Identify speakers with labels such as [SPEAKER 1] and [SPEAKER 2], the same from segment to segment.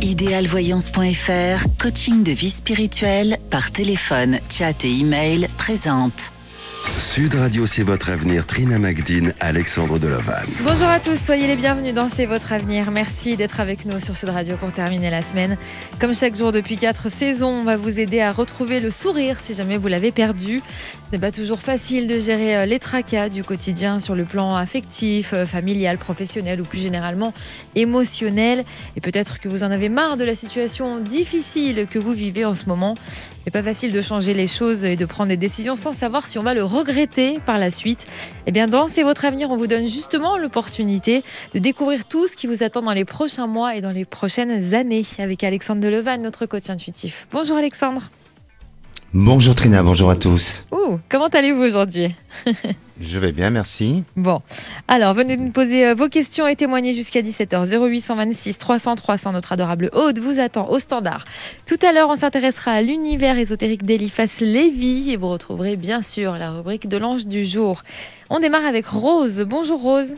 [SPEAKER 1] Idealvoyance.fr, coaching de vie spirituelle par téléphone, chat et email présente.
[SPEAKER 2] Sud Radio, c'est votre avenir. Trina Magdine, Alexandre Delavanne.
[SPEAKER 3] Bonjour à tous, soyez les bienvenus dans C'est votre avenir. Merci d'être avec nous sur Sud Radio pour terminer la semaine. Comme chaque jour depuis 4 saisons, on va vous aider à retrouver le sourire si jamais vous l'avez perdu. Ce n'est pas toujours facile de gérer les tracas du quotidien sur le plan affectif, familial, professionnel ou plus généralement émotionnel. Et peut-être que vous en avez marre de la situation difficile que vous vivez en ce moment. C'est pas facile de changer les choses et de prendre des décisions sans savoir si on va le regretter par la suite. Eh bien, dans C'est votre avenir, on vous donne justement l'opportunité de découvrir tout ce qui vous attend dans les prochains mois et dans les prochaines années avec Alexandre Delavanne, notre coach intuitif. Bonjour Alexandre.
[SPEAKER 4] Bonjour Trina, bonjour à tous.
[SPEAKER 3] Comment allez-vous aujourd'hui ?
[SPEAKER 4] Je vais bien, merci.
[SPEAKER 3] Bon, alors venez nous poser vos questions et témoigner jusqu'à 17h. 0826 300 300, notre adorable Aude vous attend au standard. Tout à l'heure, on s'intéressera à l'univers ésotérique d'Eliphas Lévy et vous retrouverez bien sûr la rubrique de l'ange du jour. On démarre avec Rose. Bonjour Rose.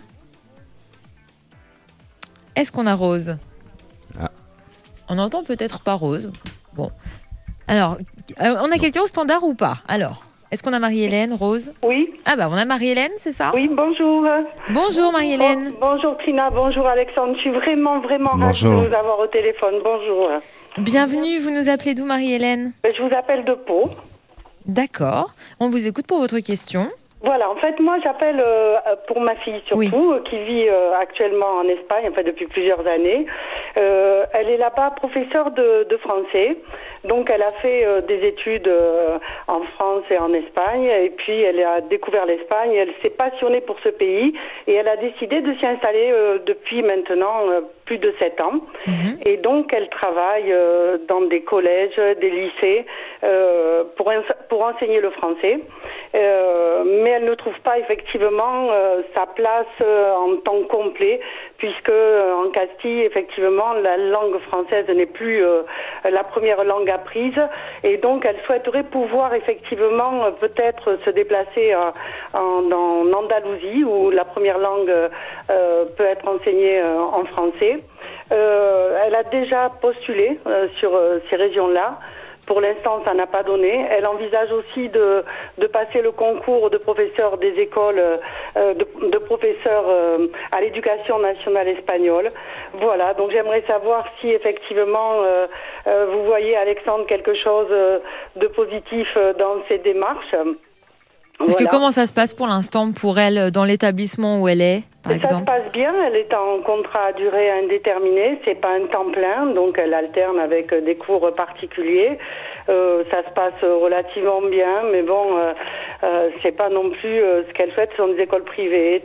[SPEAKER 3] Est-ce qu'on a Rose ? On n'entend peut-être pas Rose. Bon. Alors, on a quelqu'un au standard ou pas ? Alors, est-ce qu'on a Marie-Hélène, Rose ?
[SPEAKER 5] Oui.
[SPEAKER 3] Ah bah, on a Marie-Hélène, c'est ça ?
[SPEAKER 5] Oui, bonjour.
[SPEAKER 3] Bonjour Marie-Hélène.
[SPEAKER 5] Bonjour Trina, bonjour Alexandre. Je suis vraiment ravie de vous avoir au téléphone. Bonjour.
[SPEAKER 3] Bienvenue, vous nous appelez d'où Marie-Hélène ?
[SPEAKER 5] Je vous appelle de Pau.
[SPEAKER 3] D'accord, on vous écoute pour votre question.
[SPEAKER 5] Voilà, en fait, moi, j'appelle pour ma fille surtout, qui vit actuellement en Espagne, enfin depuis plusieurs années. Elle est là-bas professeure de français. Donc, elle a fait des études en France et en Espagne. Et puis, elle a découvert l'Espagne. Elle s'est passionnée pour ce pays. Et elle a décidé de s'y installer depuis maintenant plus de 7 ans. Et donc, elle travaille dans des collèges, des lycées, pour enseigner le français. Mais elle ne trouve pas effectivement sa place en temps complet, puisque en Castille, effectivement, la langue française n'est plus la première langue apprise, et donc elle souhaiterait pouvoir effectivement peut-être se déplacer en Andalousie, où la première langue peut être enseignée en français. Elle a déjà postulé sur ces régions-là. Pour l'instant, ça n'a pas donné. Elle envisage aussi de passer le concours de professeur des écoles, de professeur à l'éducation nationale espagnole. Voilà, donc j'aimerais savoir si effectivement vous voyez, Alexandre, quelque chose de positif dans ces démarches.
[SPEAKER 3] Parce que comment ça se passe pour l'instant pour elle dans l'établissement où elle est, par exemple ?
[SPEAKER 5] Ça se passe bien, elle est en contrat à durée indéterminée, c'est pas un temps plein, donc elle alterne avec des cours particuliers. Ça se passe relativement bien, mais bon, c'est pas non plus ce qu'elle souhaite. Ce sont des écoles privées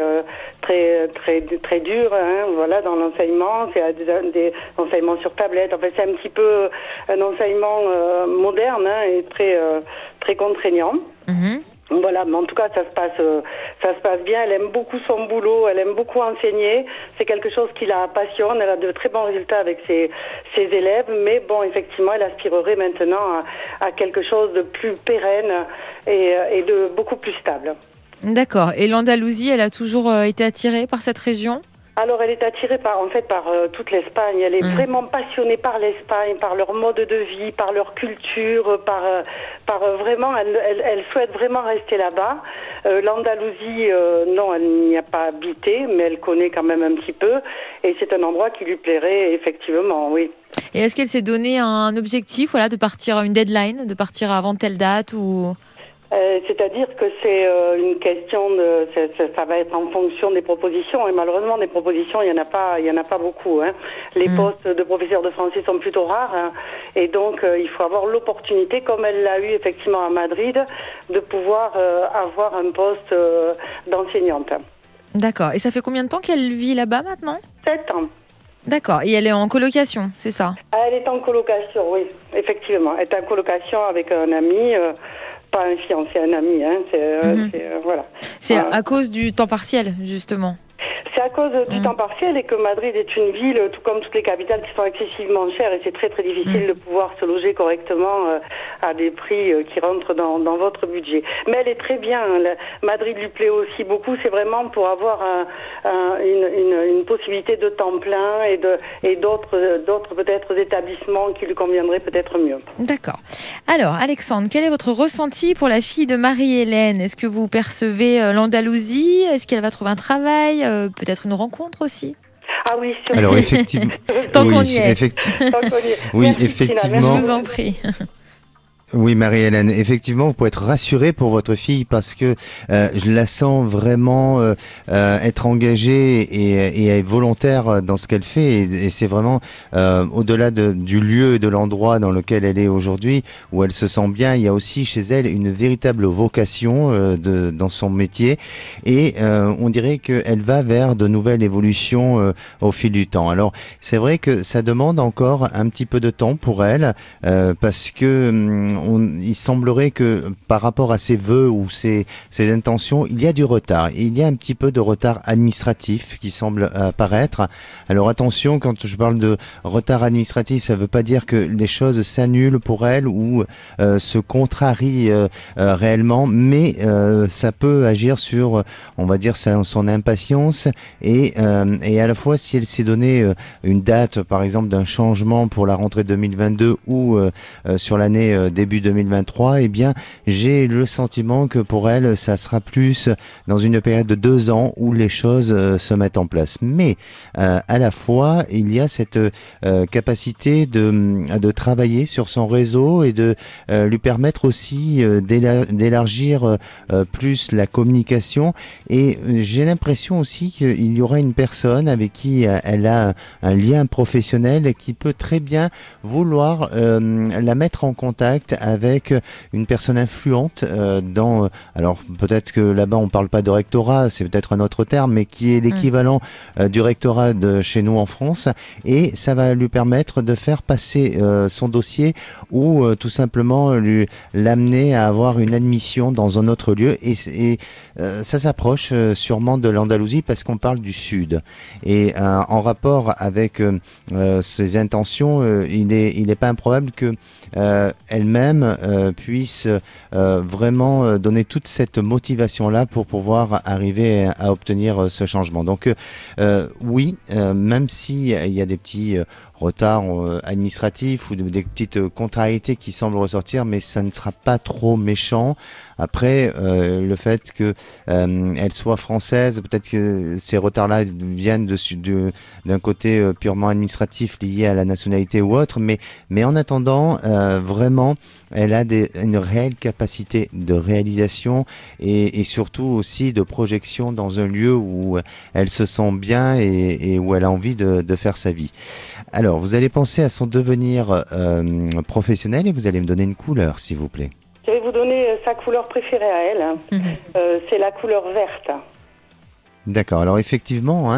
[SPEAKER 5] très dures, hein, voilà, dans l'enseignement. C'est des enseignements sur tablette. En fait, c'est un petit peu un enseignement moderne, hein, et très contraignant. Voilà, mais en tout cas, ça se passe bien. Elle aime beaucoup son boulot, elle aime beaucoup enseigner. C'est quelque chose qui la passionne. Elle a de très bons résultats avec ses élèves, mais bon, effectivement, elle aspirerait maintenant à quelque chose de plus pérenne et de beaucoup plus stable.
[SPEAKER 3] D'accord. Et l'Andalousie, elle a toujours été attirée par cette région ?
[SPEAKER 5] Alors, elle est attirée par toute l'Espagne. Elle est vraiment passionnée par l'Espagne, par leur mode de vie, par leur culture, par vraiment, elle souhaite vraiment rester là-bas. L'Andalousie, non, elle n'y a pas habité, mais elle connaît quand même un petit peu. Et c'est un endroit qui lui plairait, effectivement, oui.
[SPEAKER 3] Et est-ce qu'elle s'est donné un objectif, voilà, de partir, une deadline, de partir avant telle date ou...
[SPEAKER 5] C'est-à-dire que c'est une question de, ça va être en fonction des propositions, et malheureusement des propositions il y en a pas beaucoup, hein. Les postes de professeurs de français sont plutôt rares, hein, et donc il faut avoir l'opportunité, comme elle l'a eu effectivement à Madrid, de pouvoir avoir un poste d'enseignante.
[SPEAKER 3] D'accord. Et ça fait combien de temps qu'elle vit là-bas maintenant ?
[SPEAKER 5] 7 ans.
[SPEAKER 3] D'accord. Et elle est en colocation, c'est ça ?
[SPEAKER 5] Elle est en colocation, oui, effectivement. Elle est en colocation avec un ami. Pas un fiancé, un ami, hein. Voilà.
[SPEAKER 3] C'est à cause du temps partiel, justement.
[SPEAKER 5] C'est à cause du temps partiel et que Madrid est une ville, tout comme toutes les capitales, qui sont excessivement chères et c'est très très difficile de pouvoir se loger correctement à des prix qui rentrent dans votre budget. Mais elle est très bien. Madrid lui plaît aussi beaucoup. C'est vraiment pour avoir une possibilité de temps plein et d'autres peut-être établissements qui lui conviendraient peut-être mieux.
[SPEAKER 3] D'accord. Alors, Alexandre, quel est votre ressenti pour la fille de Marie-Hélène ? Est-ce que vous percevez l'Andalousie ? Est-ce qu'elle va trouver un travail ? Peut-être une rencontre aussi ?
[SPEAKER 5] Ah oui, sûrement.
[SPEAKER 4] Alors effectivement,
[SPEAKER 3] Tant qu'on y est.
[SPEAKER 4] Oui,
[SPEAKER 5] Merci,
[SPEAKER 4] effectivement.
[SPEAKER 3] Je vous en prie.
[SPEAKER 4] Oui, Marie-Hélène, effectivement, vous pouvez être rassurée pour votre fille parce que je la sens vraiment être engagée et volontaire dans ce qu'elle fait. Et c'est vraiment au-delà du lieu et de l'endroit dans lequel elle est aujourd'hui, où elle se sent bien, il y a aussi chez elle une véritable vocation dans son métier. Et on dirait qu'elle va vers de nouvelles évolutions au fil du temps. Alors, c'est vrai que ça demande encore un petit peu de temps pour elle parce que il semblerait que par rapport à ses vœux ou ses intentions, il y a du retard. Il y a un petit peu de retard administratif qui semble apparaître. Alors attention, quand je parle de retard administratif, ça ne veut pas dire que les choses s'annulent pour elle ou se contrarient réellement, mais ça peut agir sur, on va dire, son impatience et à la fois si elle s'est donné une date, par exemple, d'un changement pour la rentrée 2022 ou sur l'année début 2023, eh bien, j'ai le sentiment que pour elle, ça sera plus dans une période de 2 ans où les choses se mettent en place. Mais à la fois, il y a cette capacité de travailler sur son réseau et de lui permettre aussi d'élargir plus la communication. Et j'ai l'impression aussi qu'il y aura une personne avec qui elle a un lien professionnel qui peut très bien vouloir la mettre en contact avec une personne influente alors peut-être que là-bas on parle pas de rectorat, c'est peut-être un autre terme, mais qui est l'équivalent du rectorat de chez nous en France, et ça va lui permettre de faire passer son dossier ou tout simplement l'amener à avoir une admission dans un autre lieu, et ça s'approche sûrement de l'Andalousie parce qu'on parle du sud, et en rapport avec ses intentions, il est pas improbable que elle-même puisse vraiment donner toute cette motivation-là pour pouvoir arriver à obtenir ce changement. Donc oui, même si il y a des petits retards administratifs ou des petites contrariétés qui semblent ressortir, mais ça ne sera pas trop méchant. Après, le fait que elle soit française, peut-être que ces retards-là viennent d'un côté purement administratif lié à la nationalité ou autre, mais en attendant, vraiment, elle a une réelle capacité de réalisation et surtout aussi de projection dans un lieu où elle se sent bien et où elle a envie de faire sa vie. Alors, vous allez penser à son devenir professionnel et vous allez me donner une couleur, s'il vous plaît.
[SPEAKER 5] Je vais vous donner sa couleur préférée à elle. C'est la couleur verte.
[SPEAKER 4] D'accord. Alors effectivement,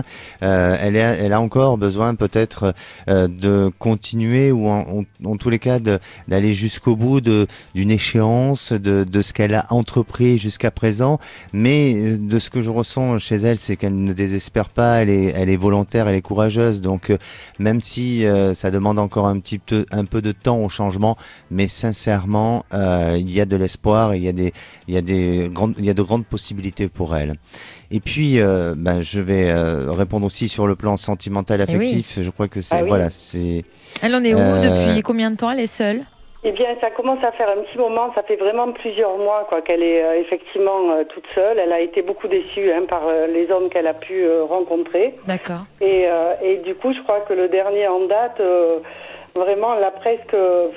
[SPEAKER 4] elle a encore besoin peut-être de continuer ou en tous les cas d'aller jusqu'au bout d'une échéance de ce qu'elle a entrepris jusqu'à présent. Mais de ce que je ressens chez elle, c'est qu'elle ne désespère pas. Elle est volontaire, elle est courageuse. Donc même si ça demande encore un peu de temps au changement, mais sincèrement, il y a de l'espoir et il y a de grandes possibilités pour elle. Et puis, je vais répondre aussi sur le plan sentimental affectif. Oui. Je crois que c'est c'est.
[SPEAKER 3] Elle en est où depuis combien de temps elle est seule?
[SPEAKER 5] Eh bien, ça commence à faire un petit moment. Ça fait vraiment plusieurs mois qu'elle est effectivement toute seule. Elle a été beaucoup déçue par les hommes qu'elle a pu rencontrer.
[SPEAKER 3] D'accord.
[SPEAKER 5] Et du coup, je crois que le dernier en date, vraiment, l'a presque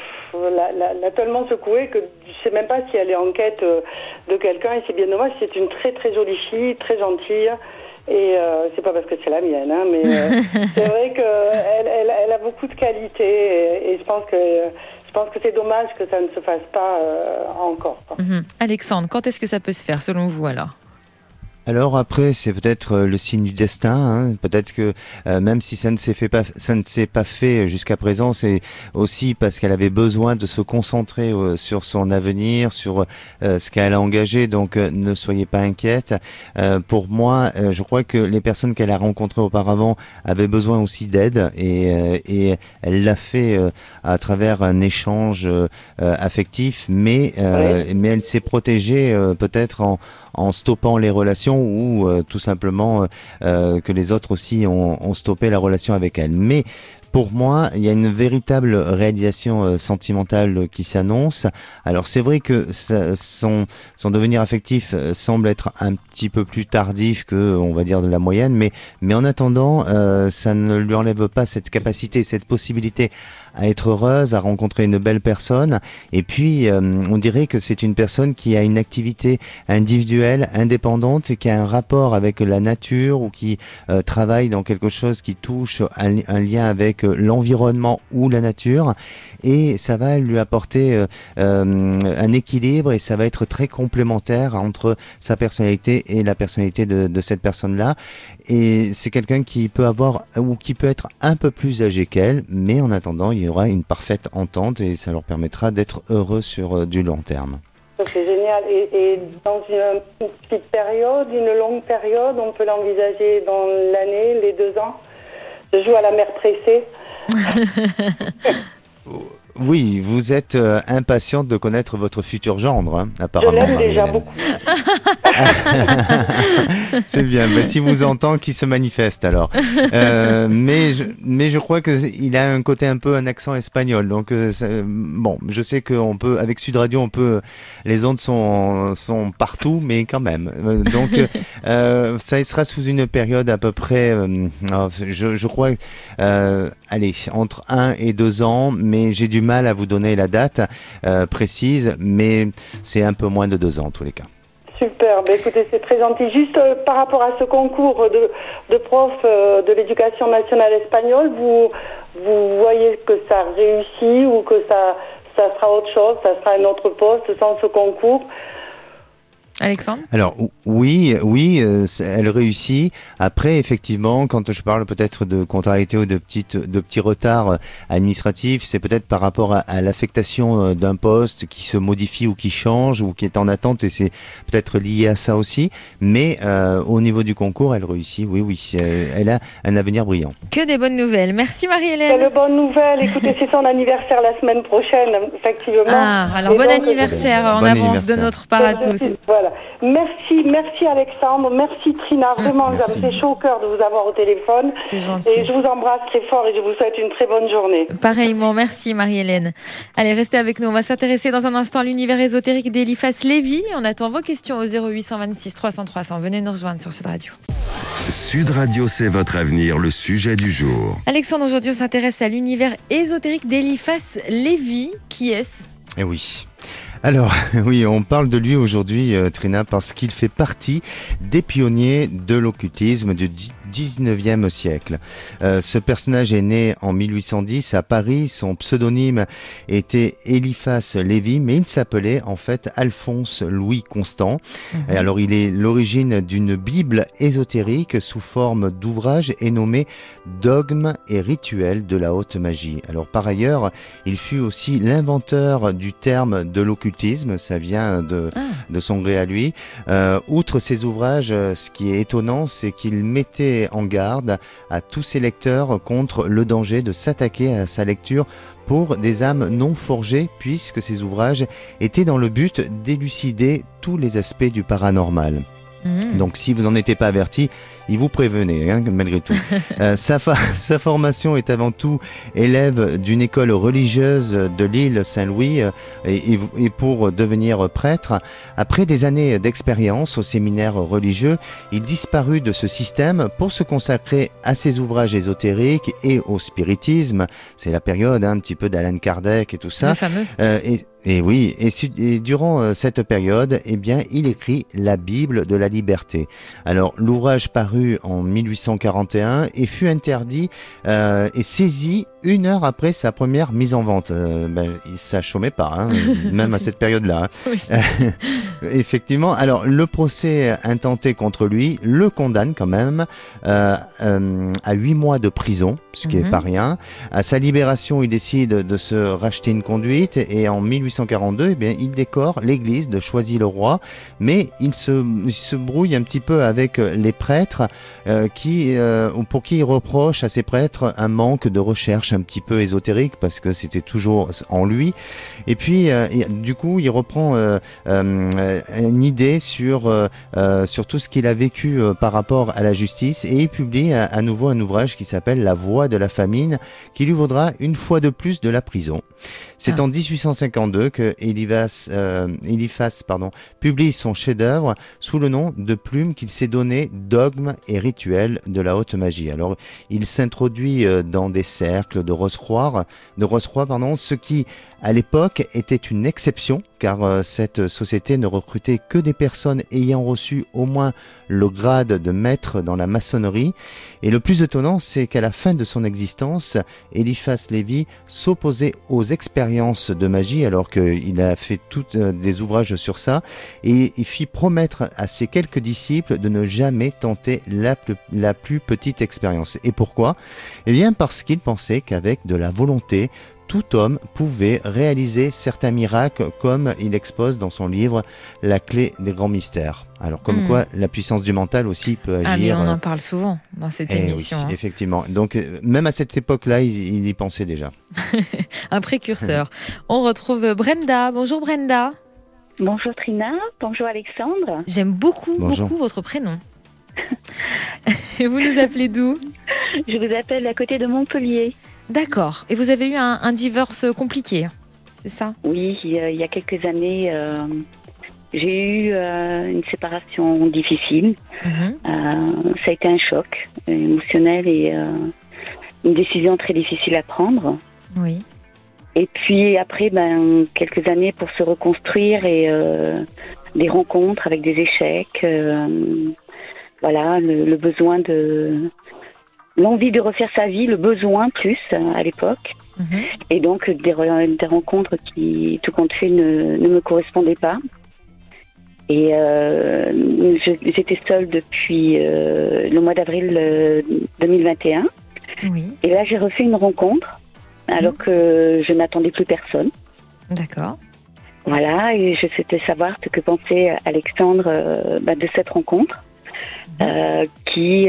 [SPEAKER 5] l'a tellement secouée que je sais même pas si elle est en quête de quelqu'un, et c'est bien dommage. C'est une très très jolie fille, très gentille, et c'est pas parce que c'est la mienne, mais c'est vrai qu'elle a beaucoup de qualités, et je pense que c'est dommage que ça ne se fasse pas encore.
[SPEAKER 3] Alexandre, quand est-ce que ça peut se faire selon vous alors?
[SPEAKER 4] Alors après, c'est peut-être le signe du destin. Hein. Peut-être que même si ça ne s'est pas fait jusqu'à présent, c'est aussi parce qu'elle avait besoin de se concentrer sur son avenir, sur ce qu'elle a engagé. Donc ne soyez pas inquiète. Pour moi, je crois que les personnes qu'elle a rencontrées auparavant avaient besoin aussi d'aide et elle l'a fait à travers un échange affectif, mais elle s'est protégée peut-être en stoppant les relations ou tout simplement que les autres aussi ont stoppé la relation avec elle. Mais pour moi, il y a une véritable réalisation sentimentale qui s'annonce. Alors c'est vrai que son devenir affectif semble être un petit peu plus tardif que, on va dire, de la moyenne, mais en attendant, ça ne lui enlève pas cette capacité, cette possibilité à être heureuse, à rencontrer une belle personne. Et puis, on dirait que c'est une personne qui a une activité individuelle, indépendante, et qui a un rapport avec la nature ou qui travaille dans quelque chose qui touche un lien avec l'environnement ou la nature. Et ça va lui apporter un équilibre et ça va être très complémentaire entre sa personnalité et la personnalité de cette personne-là. Et c'est quelqu'un qui peut avoir ou qui peut être un peu plus âgé qu'elle, mais en attendant, il y aura une parfaite entente et ça leur permettra d'être heureux sur du long terme.
[SPEAKER 5] C'est génial. Et dans une petite période, une longue période, on peut l'envisager dans l'année, les 2 ans. Je joue à la mère pressée.
[SPEAKER 4] Oui, vous êtes impatiente de connaître votre futur gendre, hein, apparemment.
[SPEAKER 5] Je l'aime déjà beaucoup.
[SPEAKER 4] C'est bien. Ben, si vous entend, qu'il se manifeste alors. Mais je crois que il a un côté un peu un accent espagnol. Donc bon, je sais qu'on peut avec Sud Radio, les ondes sont partout, mais quand même. Donc ça sera sous une période à peu près, je crois, allez, entre 1 et 2 ans, mais j'ai du mal à vous donner la date précise, mais c'est un peu moins de 2 ans en tous les cas.
[SPEAKER 5] Super, ben écoutez, c'est très gentil. Juste par rapport à ce concours de prof de l'éducation nationale espagnole, vous voyez que ça réussit ou que ça sera autre chose, ça sera un autre poste sans ce concours?
[SPEAKER 3] Alexandre ?
[SPEAKER 4] Alors oui, elle réussit. Après, effectivement, quand je parle peut-être de contrariété ou de petits retards administratifs, c'est peut-être par rapport à l'affectation d'un poste qui se modifie ou qui change ou qui est en attente, et c'est peut-être lié à ça aussi. Mais au niveau du concours, elle réussit. Oui, elle a un avenir brillant.
[SPEAKER 3] Que des bonnes nouvelles. Merci Marie-Hélène.
[SPEAKER 5] Quelle bonne nouvelle. Écoutez, c'est son anniversaire la semaine prochaine, effectivement.
[SPEAKER 3] Ah, alors bon anniversaire en avance de notre part à tous.
[SPEAKER 5] Voilà. Merci Alexandre, merci Trina, vraiment ça me fait chaud au cœur de vous avoir au téléphone.
[SPEAKER 3] C'est gentil.
[SPEAKER 5] Et je vous embrasse très fort et je vous souhaite une très bonne journée.
[SPEAKER 3] Pareillement, merci Marie-Hélène. Allez, restez avec nous, on va s'intéresser dans un instant à l'univers ésotérique d'Eliphas Lévy. On attend vos questions au 0826 300 300. Venez nous rejoindre sur Sud Radio.
[SPEAKER 2] Sud Radio, c'est votre avenir, le sujet du jour.
[SPEAKER 3] Alexandre, aujourd'hui on s'intéresse à l'univers ésotérique d'Eliphas Lévy. Qui est-ce ?
[SPEAKER 4] Eh oui. Alors, oui, on parle de lui aujourd'hui, Trina, parce qu'il fait partie des pionniers de l'occultisme du 19e siècle. Ce personnage est né en 1810 à Paris. Son pseudonyme était Eliphas Lévy, mais il s'appelait en fait Alphonse Louis Constant. Et alors, il est l'origine d'une Bible ésotérique sous forme d'ouvrage et nommé Dogmes et rituels de la haute magie. Alors, par ailleurs, il fut aussi l'inventeur du terme de l'occultisme. Ça vient de son gré à lui. Outre ses ouvrages, ce qui est étonnant, c'est qu'il mettait en garde à tous ses lecteurs contre le danger de s'attaquer à sa lecture pour des âmes non forgées, puisque ces ouvrages étaient dans le but d'élucider tous les aspects du paranormal. Donc si vous n'en étiez pas averti, il vous prévenait, hein, malgré tout. Sa formation est avant tout élève d'une école religieuse de l'île Saint-Louis et pour devenir prêtre. Après des années d'expérience au séminaire religieux, il disparut de ce système pour se consacrer à ses ouvrages ésotériques et au spiritisme. C'est la période un petit peu d'Alan Kardec et tout ça.
[SPEAKER 3] Le fameux.
[SPEAKER 4] Et durant cette période, eh bien, il écrit la Bible de la liberté. Alors, l'ouvrage parut disparu en 1841 et fut interdit et saisi 1 heure après sa première mise en vente. Ça chômait pas, hein, même à cette période-là. Hein. Oui. Effectivement. Alors, le procès intenté contre lui le condamne quand même à 8 mois de prison, ce qui est pas rien. À sa libération, il décide de se racheter une conduite et en 1842, il décore l'église de Choisy-le-Roi, mais il se brouille un petit peu avec les prêtres pour qui il reproche à ces prêtres un manque de recherche un petit peu ésotérique parce que c'était toujours en lui. Et puis, du coup, il reprend une idée sur tout ce qu'il a vécu par rapport à la justice et il publie à nouveau un ouvrage qui s'appelle La Voix de la famine, qui lui vaudra une fois de plus de la prison. C'est en 1852 que Eliphas publie son chef-d'œuvre sous le nom de plume qu'il s'est donné Dogmes et rituels de la haute magie. Alors, il s'introduit dans des cercles de Rose-Croix, ce qui, à l'époque, était une exception, car cette société ne recrutait que des personnes ayant reçu au moins le grade de maître dans la maçonnerie. Et le plus étonnant, c'est qu'à la fin de son existence, Eliphas Lévi s'opposait aux expériences de magie, alors qu'il a fait des ouvrages sur ça, et il fit promettre à ses quelques disciples de ne jamais tenter la plus petite expérience. Et pourquoi ? Eh bien, parce qu'il pensait qu'avec de la volonté, tout homme pouvait réaliser certains miracles, comme il expose dans son livre La clé des grands mystères. Alors, comme quoi, la puissance du mental aussi peut agir.
[SPEAKER 3] Ah, mais on en parle souvent dans cette émission.
[SPEAKER 4] Oui, effectivement. Donc, même à cette époque-là, il y pensait déjà.
[SPEAKER 3] Un précurseur. On retrouve Brenda. Bonjour Brenda.
[SPEAKER 6] Bonjour Trina. Bonjour Alexandre.
[SPEAKER 3] J'aime beaucoup votre prénom. Et vous nous appelez d'où ?
[SPEAKER 6] Je vous appelle à côté de Montpellier.
[SPEAKER 3] D'accord. Et vous avez eu un divorce compliqué, c'est ça ? Oui,
[SPEAKER 6] il y a quelques années, j'ai eu une séparation difficile. Ça a été un choc émotionnel et une décision très difficile à prendre. Oui. Et puis après, quelques années pour se reconstruire et des rencontres avec des échecs. Voilà, le besoin l'envie de refaire sa vie, le besoin plus à l'époque. Et donc des rencontres qui, tout compte fait, ne me correspondaient pas. Et j'étais seule depuis le mois d'avril 2021. Oui. Et là, j'ai refait une rencontre alors que je n'attendais plus personne.
[SPEAKER 3] D'accord.
[SPEAKER 6] Voilà, et je souhaitais savoir ce que pensait Alexandre de cette rencontre qui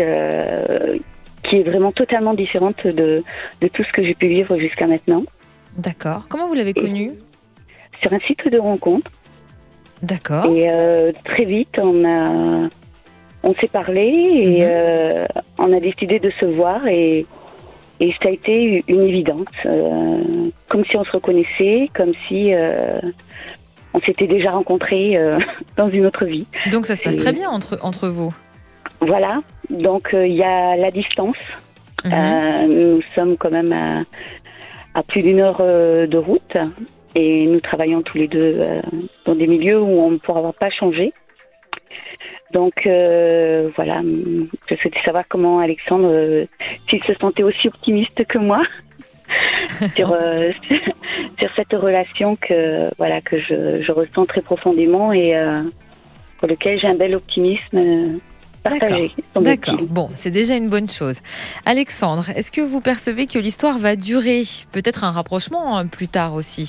[SPEAKER 6] est vraiment totalement différente de tout ce que j'ai pu vivre jusqu'à maintenant.
[SPEAKER 3] D'accord. Comment vous l'avez connue ?
[SPEAKER 6] Sur un site de rencontre.
[SPEAKER 3] D'accord.
[SPEAKER 6] Et très vite, on s'est parlé et on a décidé de se voir et ça a été une évidence. Comme si on se reconnaissait, comme si on s'était déjà rencontrés dans une autre vie.
[SPEAKER 3] Donc ça se passe très bien entre vous ?
[SPEAKER 6] Voilà, donc il y a la distance. Nous sommes quand même à plus d'1 heure de route et nous travaillons tous les deux dans des milieux où on ne pourra pas changer. Donc voilà, je souhaitais savoir comment Alexandre, s'il se sentait aussi optimiste que moi sur cette relation que je ressens très profondément et pour lequel j'ai un bel optimisme.
[SPEAKER 3] D'accord. Bon, c'est déjà une bonne chose. Alexandre, est-ce que vous percevez que l'histoire va durer ? Peut-être un rapprochement plus tard aussi ?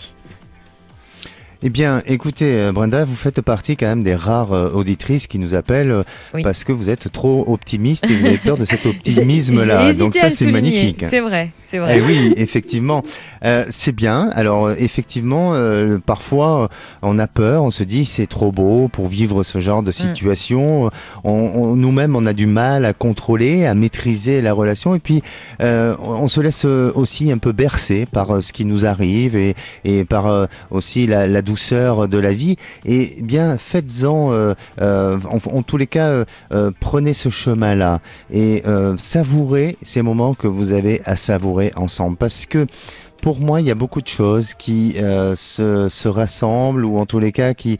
[SPEAKER 4] Eh bien, écoutez, Brenda, vous faites partie quand même des rares auditrices qui nous appellent parce que vous êtes trop optimiste et vous avez peur de cet optimisme-là. Donc ça, c'est magnifique.
[SPEAKER 3] C'est vrai, c'est vrai.
[SPEAKER 4] Eh oui, effectivement. C'est bien. Alors, effectivement, parfois, on a peur, on se dit c'est trop beau pour vivre ce genre de situation. Nous-mêmes, on a du mal à contrôler, à maîtriser la relation. Et puis, on se laisse aussi un peu bercer par ce qui nous arrive et par aussi la douceur de la vie. Et bien, faites-en, en tous les cas, prenez ce chemin-là et savourez ces moments que vous avez à savourer ensemble. Parce que pour moi, il y a beaucoup de choses qui se rassemblent, ou en tous les cas qui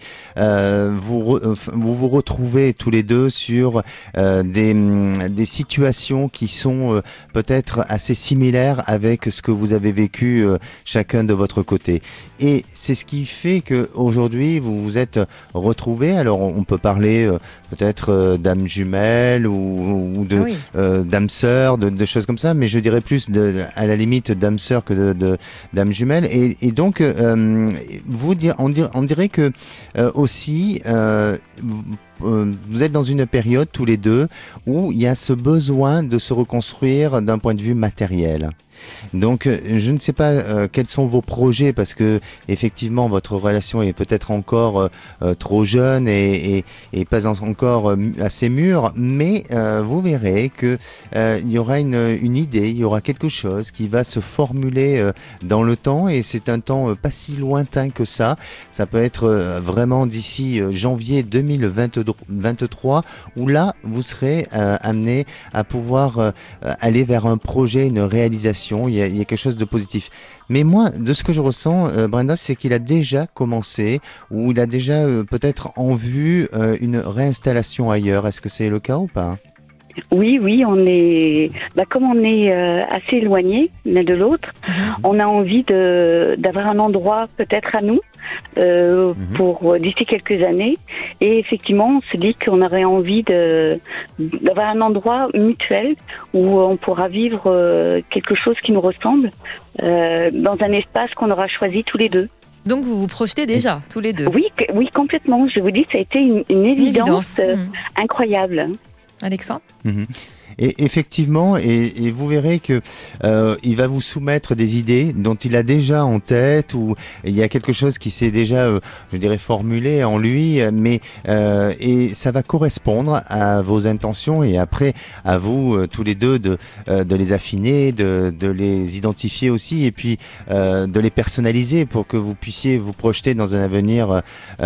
[SPEAKER 4] vous retrouvez tous les deux sur des situations qui sont peut-être assez similaires avec ce que vous avez vécu chacun de votre côté. Et c'est ce qui fait que aujourd'hui vous vous êtes retrouvés. Alors on peut parler peut-être d'âmes jumelles ou de d'âmes sœurs, de choses comme ça, mais je dirais plus à la limite d'âmes sœurs que de d'âmes jumelles. Et donc on dirait que aussi vous êtes dans une période tous les deux où il y a ce besoin de se reconstruire d'un point de vue matériel. Donc je ne sais pas quels sont vos projets, parce que effectivement votre relation est peut-être encore trop jeune et pas encore assez mûre, mais vous verrez que il y aura une idée, il y aura quelque chose qui va se formuler dans le temps, et c'est un temps pas si lointain que ça. Ça peut être vraiment d'ici janvier 2023, où là vous serez amené à pouvoir aller vers un projet, une réalisation. Il y a quelque chose de positif. Mais moi, de ce que je ressens, Brenda, c'est qu'il a déjà commencé, ou il a déjà peut-être en vue une réinstallation ailleurs. Est-ce que c'est le cas ou pas ?
[SPEAKER 6] Oui, on est, comme on est assez éloignés l'un de l'autre, on a envie d'avoir un endroit peut-être à nous pour d'ici quelques années. Et effectivement, on se dit qu'on aurait envie d'avoir un endroit mutuel où on pourra vivre quelque chose qui nous ressemble dans un espace qu'on aura choisi tous les deux.
[SPEAKER 3] Donc vous vous projetez déjà, tous les deux ?
[SPEAKER 6] Oui, complètement. Je vous dis, ça a été une évidence incroyable.
[SPEAKER 3] Alexandre ?
[SPEAKER 4] Et effectivement, et vous verrez que il va vous soumettre des idées dont il a déjà en tête, ou il y a quelque chose qui s'est déjà, je dirais, formulé en lui, mais et ça va correspondre à vos intentions, et après à vous tous les deux de les affiner, de les identifier aussi, et puis de les personnaliser pour que vous puissiez vous projeter dans un avenir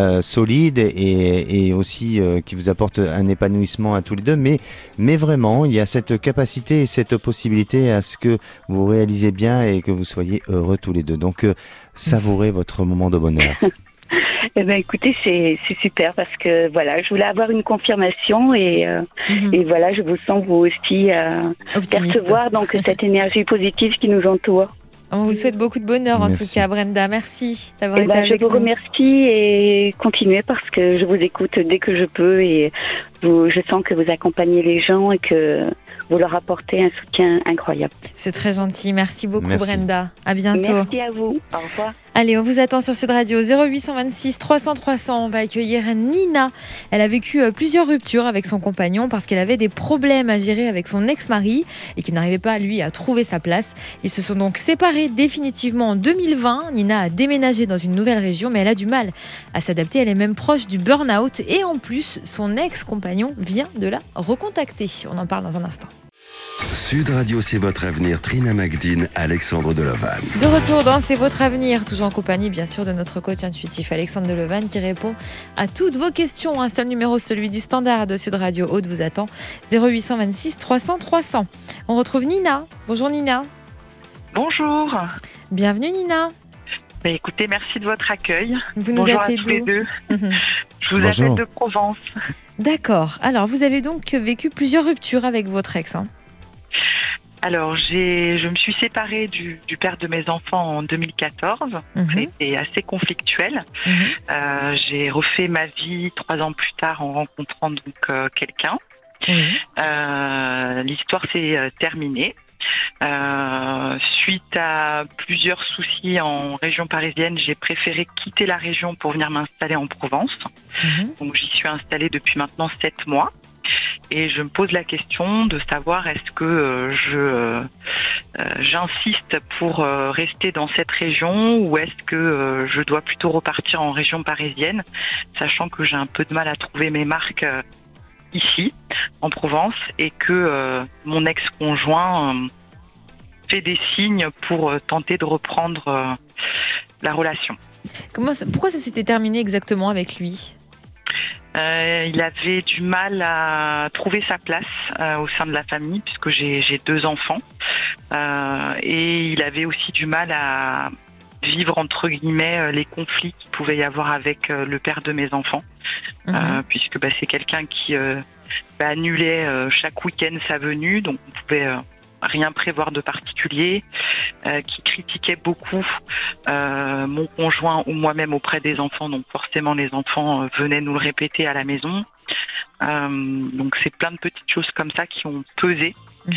[SPEAKER 4] solide et aussi qui vous apporte un épanouissement à tous les deux. Mais vraiment, il y a cette capacité et cette possibilité à ce que vous réalisez bien et que vous soyez heureux tous les deux. Donc, savourez votre moment de bonheur.
[SPEAKER 6] Eh ben, écoutez, c'est super, parce que voilà, je voulais avoir une confirmation et voilà, je vous sens vous aussi percevoir donc cette énergie positive qui nous entoure.
[SPEAKER 3] On vous souhaite beaucoup de bonheur.
[SPEAKER 4] Merci.
[SPEAKER 3] En tout cas, Brenda. Merci d'avoir été avec nous.
[SPEAKER 6] Je vous remercie et continuez, parce que je vous écoute dès que je peux, et je sens que vous accompagnez les gens et que vous leur apportez un soutien incroyable.
[SPEAKER 3] C'est très gentil. Merci beaucoup,
[SPEAKER 4] Merci.
[SPEAKER 3] Brenda. À bientôt.
[SPEAKER 6] Merci à vous. Au revoir.
[SPEAKER 3] Allez, on vous attend sur Sud Radio 0826 300 300. On va accueillir Nina. Elle a vécu plusieurs ruptures avec son compagnon parce qu'elle avait des problèmes à gérer avec son ex-mari et qu'il n'arrivait pas, lui, à trouver sa place. Ils se sont donc séparés définitivement en 2020. Nina a déménagé dans une nouvelle région, mais elle a du mal à s'adapter. Elle est même proche du burn-out et en plus, son ex-compagnon vient de la recontacter. On en parle dans un instant.
[SPEAKER 2] Sud Radio, c'est votre avenir. Trina Magdine, Alexandre Delevan.
[SPEAKER 3] De retour dans C'est votre avenir, toujours en compagnie bien sûr de notre coach intuitif Alexandre Delevan qui répond à toutes vos questions. Un seul numéro, celui du standard de Sud Radio Aude vous attend, 0826 300 300. On retrouve Nina. Bonjour Nina.
[SPEAKER 7] Bonjour.
[SPEAKER 3] Bienvenue Nina.
[SPEAKER 7] Écoutez, merci de votre accueil.
[SPEAKER 3] Vous nous
[SPEAKER 7] Bonjour
[SPEAKER 3] appelez
[SPEAKER 7] à tous les deux. Je vous
[SPEAKER 4] Bonjour.
[SPEAKER 7] appelle de Provence.
[SPEAKER 3] D'accord. Alors vous avez donc vécu plusieurs ruptures avec votre ex.
[SPEAKER 7] Alors, je me suis séparée du père de mes enfants en 2014. C'était assez conflictuel. J'ai refait ma vie 3 ans plus tard en rencontrant donc quelqu'un. L'histoire s'est terminée. Suite à plusieurs soucis en région parisienne, j'ai préféré quitter la région pour venir m'installer en Provence. Donc j'y suis installée depuis maintenant 7 mois. Et je me pose la question de savoir est-ce que j'insiste pour rester dans cette région, ou est-ce que je dois plutôt repartir en région parisienne, sachant que j'ai un peu de mal à trouver mes marques ici, en Provence, et que mon ex-conjoint fait des signes pour tenter de reprendre la relation.
[SPEAKER 3] Pourquoi ça s'était terminé exactement avec lui ?
[SPEAKER 7] Il avait du mal à trouver sa place au sein de la famille, puisque j'ai 2 enfants. et il avait aussi du mal à vivre entre guillemets les conflits qu'il pouvait y avoir avec le père de mes enfants, puisque c'est quelqu'un qui annulait chaque week-end sa venue, donc on pouvait rien prévoir de particulier, qui critiquait beaucoup mon conjoint ou moi-même auprès des enfants, donc forcément les enfants venaient nous le répéter à la maison. Donc c'est plein de petites choses comme ça qui ont pesé,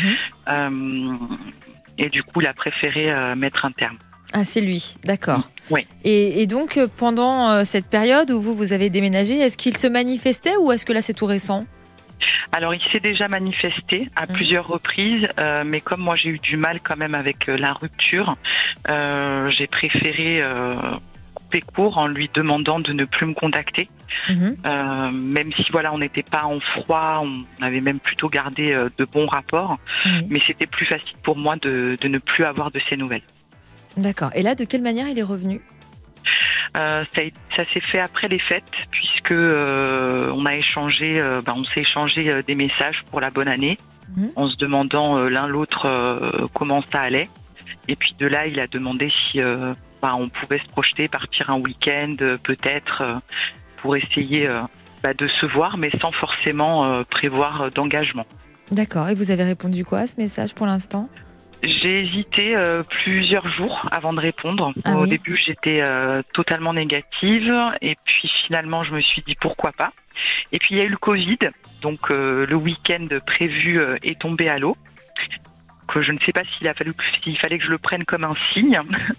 [SPEAKER 7] et du coup il a préféré mettre un terme.
[SPEAKER 3] Ah, c'est lui, d'accord.
[SPEAKER 7] Oui.
[SPEAKER 3] Et donc pendant cette période où vous avez déménagé, est-ce qu'il se manifestait ou est-ce que là c'est tout récent ?
[SPEAKER 7] Alors, il s'est déjà manifesté à plusieurs reprises, mais comme moi j'ai eu du mal quand même avec la rupture, j'ai préféré couper court en lui demandant de ne plus me contacter. Même si on n'était pas en froid, on avait même plutôt gardé de bons rapports, mais c'était plus facile pour moi de ne plus avoir de ses nouvelles.
[SPEAKER 3] D'accord. Et là, de quelle manière il est revenu ?
[SPEAKER 7] Ça s'est fait après les fêtes, puisque on s'est échangé des messages pour la bonne année, en se demandant l'un l'autre comment ça allait. Et puis de là, il a demandé si on pouvait se projeter, partir un week-end peut-être pour essayer de se voir, mais sans forcément prévoir d'engagement.
[SPEAKER 3] D'accord. Et vous avez répondu quoi à ce message pour l'instant ?
[SPEAKER 7] J'ai hésité plusieurs jours avant de répondre. Au début, j'étais totalement négative, et puis finalement, je me suis dit pourquoi pas. Et puis il y a eu le Covid, donc le week-end prévu est tombé à l'eau. Que je ne sais pas s'il fallait que je le prenne comme un signe.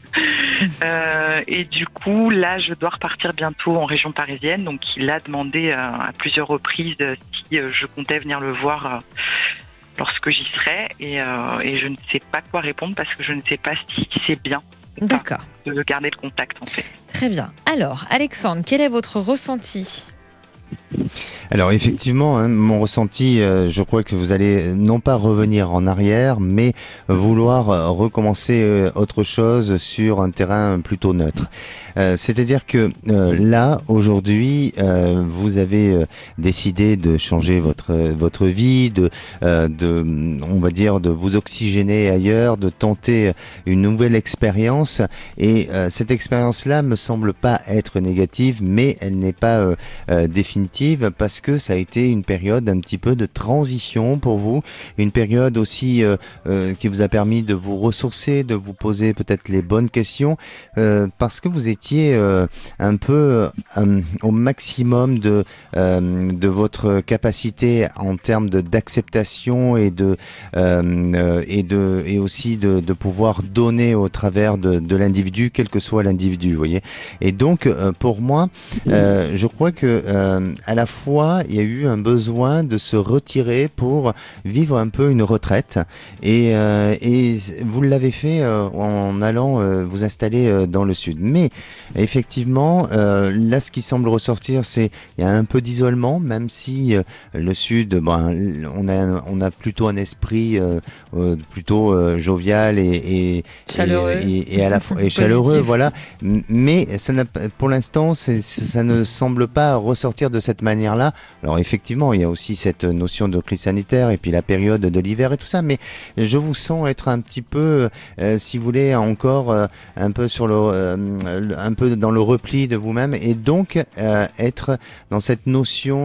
[SPEAKER 7] Et du coup, là, je dois repartir bientôt en région parisienne. Donc, il a demandé à plusieurs reprises si je comptais venir le voir lorsque j'y serai, et je ne sais pas quoi répondre parce que je ne sais pas si c'est bien de garder le contact en fait.
[SPEAKER 3] Très bien. Alors, Alexandre, quel est votre ressenti ?
[SPEAKER 4] Alors effectivement, mon ressenti, je crois que vous allez non pas revenir en arrière, mais vouloir recommencer autre chose sur un terrain plutôt neutre. C'est-à-dire que là, aujourd'hui, vous avez décidé de changer votre vie, on va dire, de vous oxygéner ailleurs, de tenter une nouvelle expérience. Et cette expérience-là me semble pas être négative, mais elle n'est pas définitive, parce que ça a été une période un petit peu de transition pour vous, une période aussi qui vous a permis de vous ressourcer, de vous poser peut-être les bonnes questions, parce que vous étiez un peu au maximum de votre capacité en termes d'acceptation et aussi de pouvoir donner au travers de l'individu, quel que soit l'individu, vous voyez. Et donc pour moi, je crois que à la fois il y a eu un besoin de se retirer pour vivre un peu une retraite, et vous l'avez fait en allant vous installer dans le sud. Mais effectivement, là ce qui semble ressortir, c'est il y a un peu d'isolement, même si le sud, on a plutôt un esprit plutôt jovial et
[SPEAKER 3] chaleureux
[SPEAKER 4] et à la fois chaleureux, voilà. Mais ça n'a, pour l'instant, ça ne semble pas ressortir de cette manière-là. Alors effectivement, il y a aussi cette notion de crise sanitaire et puis la période de l'hiver et tout ça, mais je vous sens être un petit peu, si vous voulez, encore un peu un peu dans le repli de vous-même, et donc être dans cette notion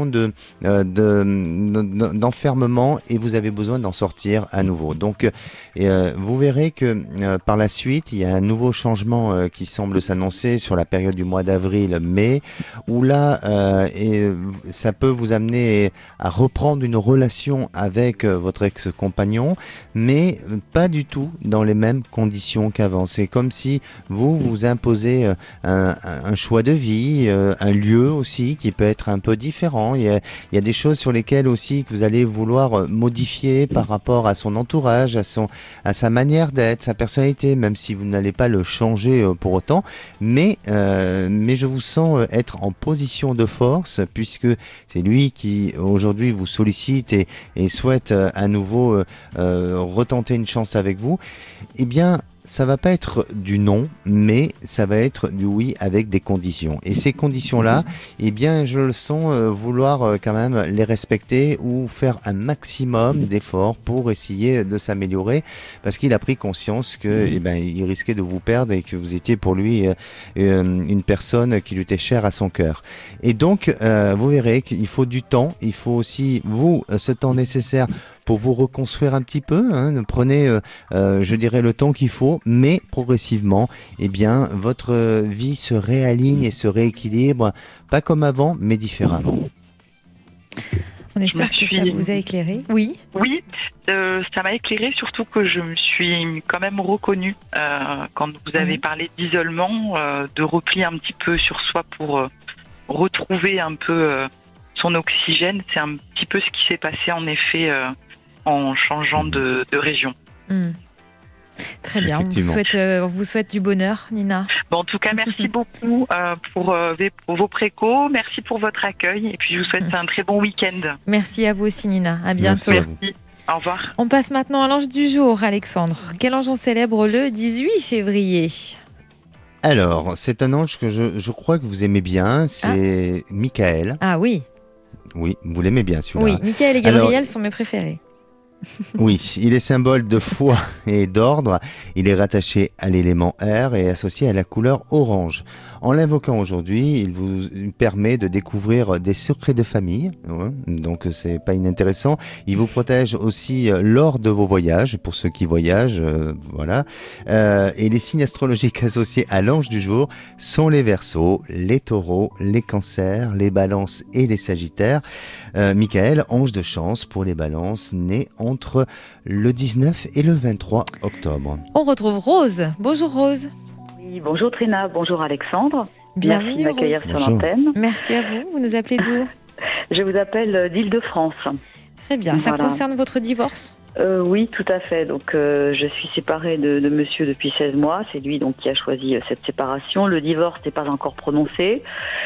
[SPEAKER 4] d'enfermement, et vous avez besoin d'en sortir à nouveau. Donc vous verrez que par la suite, il y a un nouveau changement qui semble s'annoncer sur la période du mois d'avril-mai, où là, ça peut vous amener à reprendre une relation avec votre ex-compagnon, mais pas du tout dans les mêmes conditions qu'avant. C'est comme si vous imposez un choix de vie, un lieu aussi qui peut être un peu différent. Il y a des choses sur lesquelles aussi que vous allez vouloir modifier par rapport à son entourage, à sa manière d'être, sa personnalité, même si vous n'allez pas le changer pour autant. Mais je vous sens être en position de force, puisque c'est lui qui aujourd'hui vous sollicite et souhaite à nouveau retenter une chance avec vous. Eh bien, ça va pas être du non, mais ça va être du oui avec des conditions. Et ces conditions-là, eh bien, je le sens vouloir quand même les respecter ou faire un maximum d'efforts pour essayer de s'améliorer, parce qu'il a pris conscience que, eh ben, il risquait de vous perdre et que vous étiez pour lui une personne qui lui était chère à son cœur. Et donc, vous verrez qu'il faut du temps, il faut aussi, vous, ce temps nécessaire pour vous reconstruire un petit peu, hein. Prenez, je dirais, le temps qu'il faut, mais progressivement, eh bien, votre vie se réaligne et se rééquilibre, pas comme avant, mais différemment.
[SPEAKER 3] On espère que ça vous a éclairé. Oui.
[SPEAKER 7] Oui, ça m'a éclairé, surtout que je me suis quand même reconnue quand vous avez parlé d'isolement, de repli un petit peu sur soi pour retrouver un peu son oxygène. C'est un petit peu ce qui s'est passé en effet en changeant de région.
[SPEAKER 3] Très bien, on vous souhaite du bonheur, Nina.
[SPEAKER 7] Bon, en tout cas, merci beaucoup pour vos précos, merci pour votre accueil et puis je vous souhaite un très bon week-end.
[SPEAKER 3] Merci à vous aussi, Nina, à bientôt.
[SPEAKER 7] Merci. Au revoir.
[SPEAKER 3] On passe maintenant à l'ange du jour, Alexandre. Quel ange on célèbre le 18 février ?
[SPEAKER 4] Alors, c'est un ange que je crois que vous aimez bien, c'est Michael.
[SPEAKER 3] Ah oui.
[SPEAKER 4] Oui, vous l'aimez bien celui-là.
[SPEAKER 3] Oui, Michael et Gabriel sont mes préférés.
[SPEAKER 4] Oui, il est symbole de foi et d'ordre. Il est rattaché à l'élément air et associé à la couleur orange. En l'invoquant aujourd'hui, il vous permet de découvrir des secrets de famille. Donc c'est pas inintéressant. Il vous protège aussi lors de vos voyages, pour ceux qui voyagent, voilà. Et les signes astrologiques associés à l'ange du jour sont les Verseaux, les Taureaux, les Cancers, les Balances et les Sagittaires. Michael, ange de chance pour les Balances, nés entre le 19 et le 23 octobre.
[SPEAKER 3] On retrouve Rose. Bonjour Rose.
[SPEAKER 6] Oui, bonjour Trina, bonjour Alexandre.
[SPEAKER 3] Bienvenue.
[SPEAKER 6] Merci de m'accueillir sur l'antenne.
[SPEAKER 3] Merci à vous. Vous nous appelez d'où ?
[SPEAKER 6] Je vous appelle d'Île-de-France.
[SPEAKER 3] Très bien. Ça concerne votre divorce ?
[SPEAKER 6] Oui, tout à fait. Donc, je suis séparée de monsieur depuis 16 mois. C'est lui donc qui a choisi cette séparation. Le divorce n'est pas encore prononcé.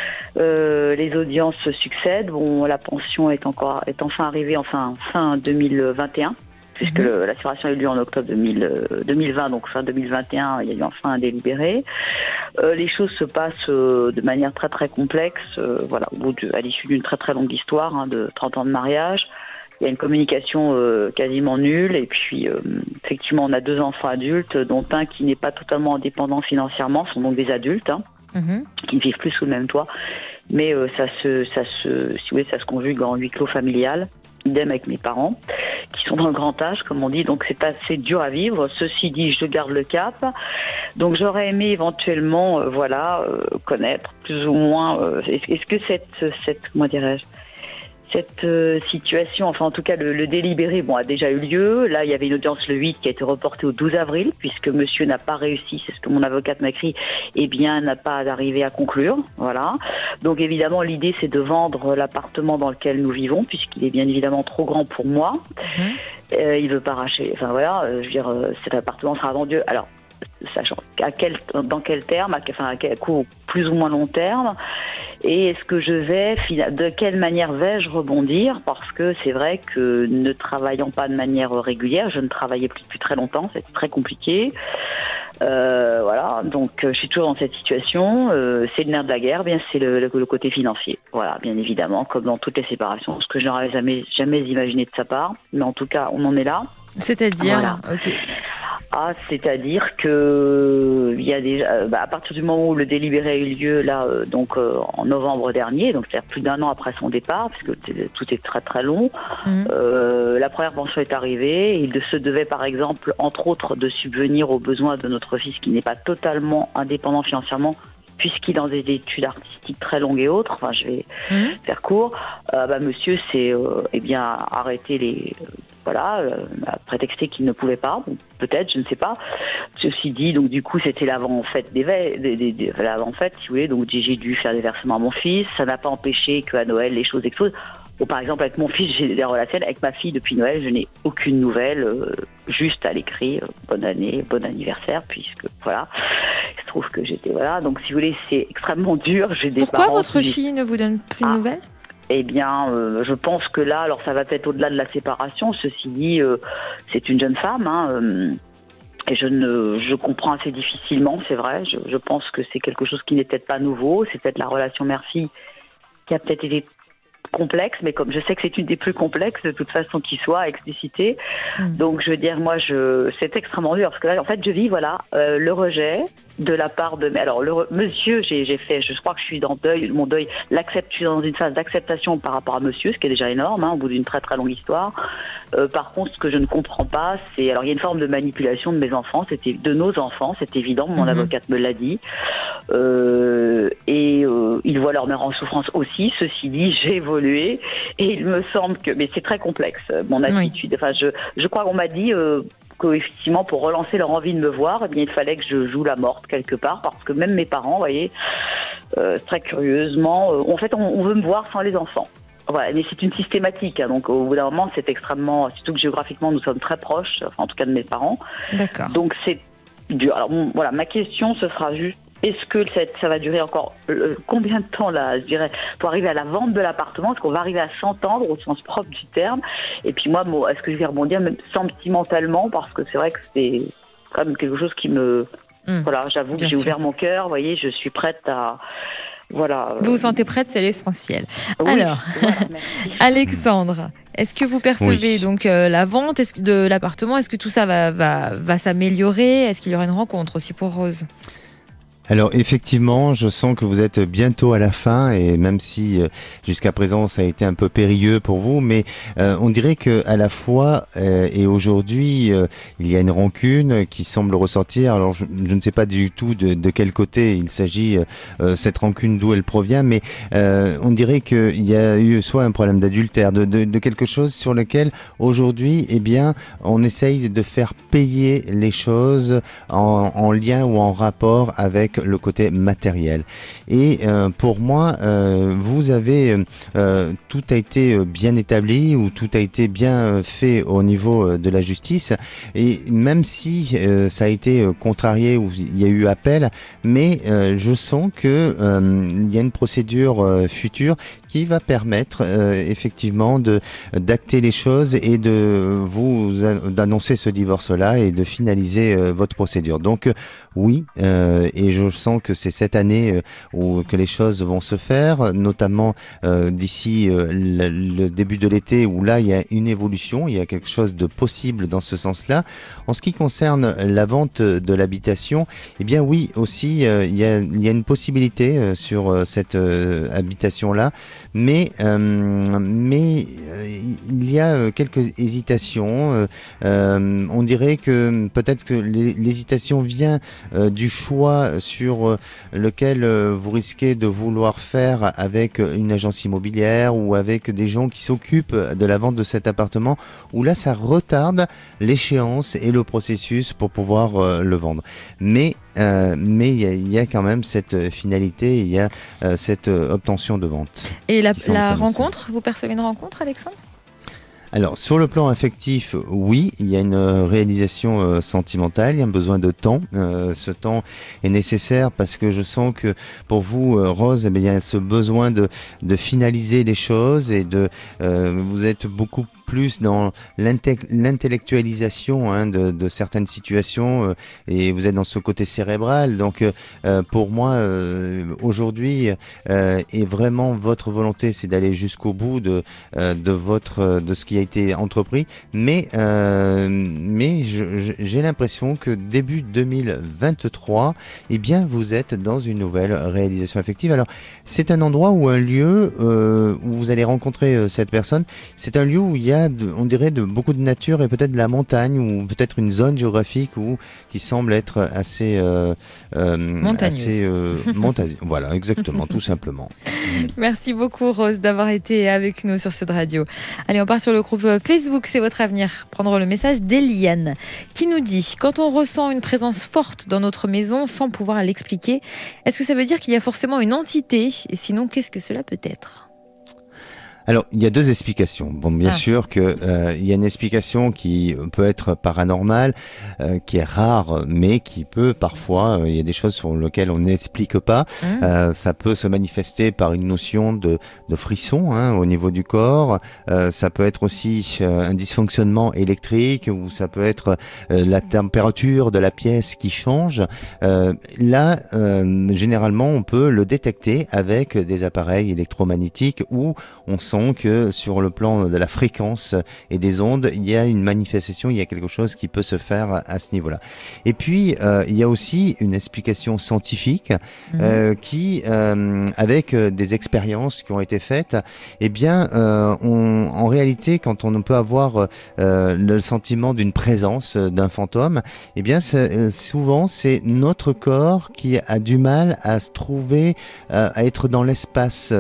[SPEAKER 6] Les audiences succèdent. Bon, la pension est enfin arrivée fin 2021, puisque la séparation a eu lieu en octobre 2020, donc fin 2021, il y a eu enfin un délibéré. Les choses se passent de manière très très complexe. Voilà, à l'issue d'une très très longue histoire de 30 ans de mariage. Il y a une communication quasiment nulle et puis effectivement on a 2 enfants adultes dont un qui n'est pas totalement indépendant financièrement, sont donc des adultes qui ne vivent plus sous le même toit, mais ça se conjugue en huis clos familial. Idem avec mes parents qui sont dans le grand âge comme on dit, donc c'est assez dur à vivre. Ceci dit, je garde le cap, donc j'aurais aimé éventuellement connaître plus ou moins est-ce que cette comment dirais-je cette situation, enfin en tout cas le délibéré a déjà eu lieu. Là, il y avait une audience le 8 qui a été reportée au 12 avril puisque monsieur n'a pas réussi, c'est ce que mon avocate m'a écrit, n'a pas arrivé à conclure. Voilà. Donc évidemment, l'idée c'est de vendre l'appartement dans lequel nous vivons puisqu'il est bien évidemment trop grand pour moi. Il veut pas racheter. Enfin voilà, cet appartement sera vendu. Alors, sachant dans quel terme, à quel coût plus ou moins long terme, et est-ce que de quelle manière vais-je rebondir, parce que c'est vrai que ne travaillant pas de manière régulière, je ne travaillais plus depuis très longtemps, c'était très compliqué. Voilà, donc je suis toujours dans cette situation. C'est le nerf de la guerre, bien c'est le côté financier. Voilà, bien évidemment, comme dans toutes les séparations, ce que je n'aurais jamais imaginé de sa part, mais en tout cas, on en est là.
[SPEAKER 3] C'est-à-dire,
[SPEAKER 6] voilà.
[SPEAKER 3] Ok.
[SPEAKER 6] C'est-à-dire que il y a déjà, à partir du moment où le délibéré a eu lieu là, en novembre dernier, donc c'est-à-dire plus d'1 an après son départ, puisque tout est très très long, la première pension est arrivée. Il se devait par exemple, entre autres, de subvenir aux besoins de notre fils qui n'est pas totalement indépendant financièrement, puisqu'il est dans des études artistiques très longues et autres. Enfin, je vais faire court. Monsieur s'est arrêté a prétexté qu'il ne pouvait pas, ou peut-être, je ne sais pas. Ceci dit, donc du coup, c'était l'avant-fête l'avant-fête, si vous voulez, donc j'ai dû faire des versements à mon fils. Ça n'a pas empêché qu'à Noël, les choses explosent. Ou par exemple, avec mon fils, j'ai des relations. Avec ma fille, depuis Noël, je n'ai aucune nouvelle, juste à l'écrit, bonne année, bon anniversaire, puisque voilà, il se trouve que j'étais, voilà. Donc si vous voulez, c'est extrêmement dur.
[SPEAKER 3] Pourquoi votre fille ne vous donne plus de nouvelles ?
[SPEAKER 6] Eh bien, je pense que là, alors ça va peut-être au-delà de la séparation. Ceci dit, c'est une jeune femme. Et je comprends assez difficilement, c'est vrai. Je pense que c'est quelque chose qui n'est peut-être pas nouveau. C'est peut-être la relation mère-fille qui a peut-être été complexe, mais comme je sais que c'est une des plus complexes de toute façon qui soit explicitée. Donc je veux dire, moi, c'est extrêmement dur parce que là, en fait, je vis le rejet de la part de. Alors, monsieur, j'ai fait. Je crois que je suis dans mon deuil. Je suis dans une phase d'acceptation par rapport à monsieur, ce qui est déjà énorme, au bout d'une très très longue histoire. Par contre, ce que je ne comprends pas, c'est. Alors, il y a une forme de manipulation de mes enfants, de nos enfants, c'est évident. Mon avocate me l'a dit. Ils voient leur mère en souffrance aussi. Ceci dit, j'ai évolué et il me semble que. Mais c'est très complexe, mon attitude. Enfin, je crois qu'on m'a dit. Qu'effectivement, pour relancer leur envie de me voir, eh bien, il fallait que je joue la morte quelque part, parce que même mes parents, vous voyez, très curieusement, en fait, on veut me voir sans les enfants. Voilà, mais c'est une systématique, donc au bout d'un moment, c'est extrêmement, surtout que géographiquement, nous sommes très proches, enfin, en tout cas de mes parents. D'accord. Donc c'est dur. Alors voilà, ma question, ce sera juste, est-ce que ça va durer encore combien de temps là, je dirais, pour arriver à la vente de l'appartement? Est-ce qu'on va arriver à s'entendre au sens propre du terme? Et puis moi, est-ce que je vais rebondir même sentimentalement, parce que c'est vrai que c'est quand même quelque chose qui me... Voilà, j'avoue que j'ai ouvert mon cœur, vous voyez, je suis prête à... Voilà. Vous
[SPEAKER 3] vous sentez prête, c'est l'essentiel. Oui, alors, voilà, Alexandre, est-ce que vous percevez donc la vente de l'appartement? Est-ce que tout ça va s'améliorer? Est-ce qu'il y aura une rencontre aussi pour Rose?
[SPEAKER 4] Alors effectivement, je sens que vous êtes bientôt à la fin, et même si jusqu'à présent ça a été un peu périlleux pour vous, mais on dirait que à la fois et aujourd'hui il y a une rancune qui semble ressortir. Alors je ne sais pas du tout de quel côté il s'agit, cette rancune, d'où elle provient, mais on dirait qu'il y a eu soit un problème d'adultère, de quelque chose sur lequel aujourd'hui, eh bien, on essaye de faire payer les choses en lien ou en rapport avec le côté matériel. Et pour moi, vous avez tout a été bien établi, ou tout a été bien fait au niveau de la justice, et même si ça a été contrarié ou il y a eu appel, mais je sens que il y a une procédure future qui va permettre effectivement d'acter les choses et d'annoncer ce divorce-là et de finaliser votre procédure. Donc oui, et je sens que c'est cette année que les choses vont se faire, notamment d'ici le début de l'été, où là il y a une évolution, il y a quelque chose de possible dans ce sens-là. En ce qui concerne la vente de l'habitation, eh bien oui, aussi il y a une possibilité sur cette habitation-là, mais il y a quelques hésitations. On dirait que peut-être que l'hésitation vient du choix sur lequel vous risquez de vouloir faire avec une agence immobilière ou avec des gens qui s'occupent de la vente de cet appartement, où là ça retarde l'échéance et le processus pour pouvoir le vendre. Mais il y a quand même cette finalité, il y a cette obtention de vente.
[SPEAKER 3] Et la rencontre, vous percevez une rencontre, Alexandre ?
[SPEAKER 4] Alors, sur le plan affectif, oui, il y a une réalisation sentimentale, il y a un besoin de temps. Ce temps est nécessaire parce que je sens que pour vous, Rose, il y a ce besoin de finaliser les choses, et vous êtes beaucoup plus dans l'intellectualisation de certaines situations, et vous êtes dans ce côté cérébral. Donc pour moi aujourd'hui, et vraiment votre volonté, c'est d'aller jusqu'au bout de ce qui a été entrepris, mais j'ai l'impression que début 2023, eh bien vous êtes dans une nouvelle réalisation affective. Alors c'est un endroit ou un lieu où vous allez rencontrer cette personne. C'est un lieu où il y a on dirait beaucoup de nature, et peut-être de la montagne, ou peut-être une zone géographique qui semble être assez montagneuse. Voilà, exactement, tout simplement.
[SPEAKER 3] Merci beaucoup, Rose, d'avoir été avec nous sur Sud Radio. Allez, on part sur le groupe Facebook C'est votre avenir. Prendre le message d'Eliane qui nous dit: quand on ressent une présence forte dans notre maison sans pouvoir l'expliquer, est-ce que ça veut dire qu'il y a forcément une entité? Et sinon, qu'est-ce que cela peut être?
[SPEAKER 4] Alors, il y a deux explications. Bon, bien sûr que il y a une explication qui peut être paranormale, qui est rare, mais qui peut parfois, il y a des choses sur lesquelles on n'explique pas. Ça peut se manifester par une notion de frisson au niveau du corps. Ça peut être aussi un dysfonctionnement électrique, ou ça peut être la température de la pièce qui change. Là, généralement, on peut le détecter avec des appareils électromagnétiques où on sent que sur le plan de la fréquence et des ondes, il y a une manifestation, il y a quelque chose qui peut se faire à ce niveau-là. Et puis, il y a aussi une explication scientifique qui, avec des expériences qui ont été faites, eh bien, en réalité, quand on peut avoir le sentiment d'une présence d'un fantôme, eh bien, souvent, c'est notre corps qui a du mal à se trouver, à être dans l'espace,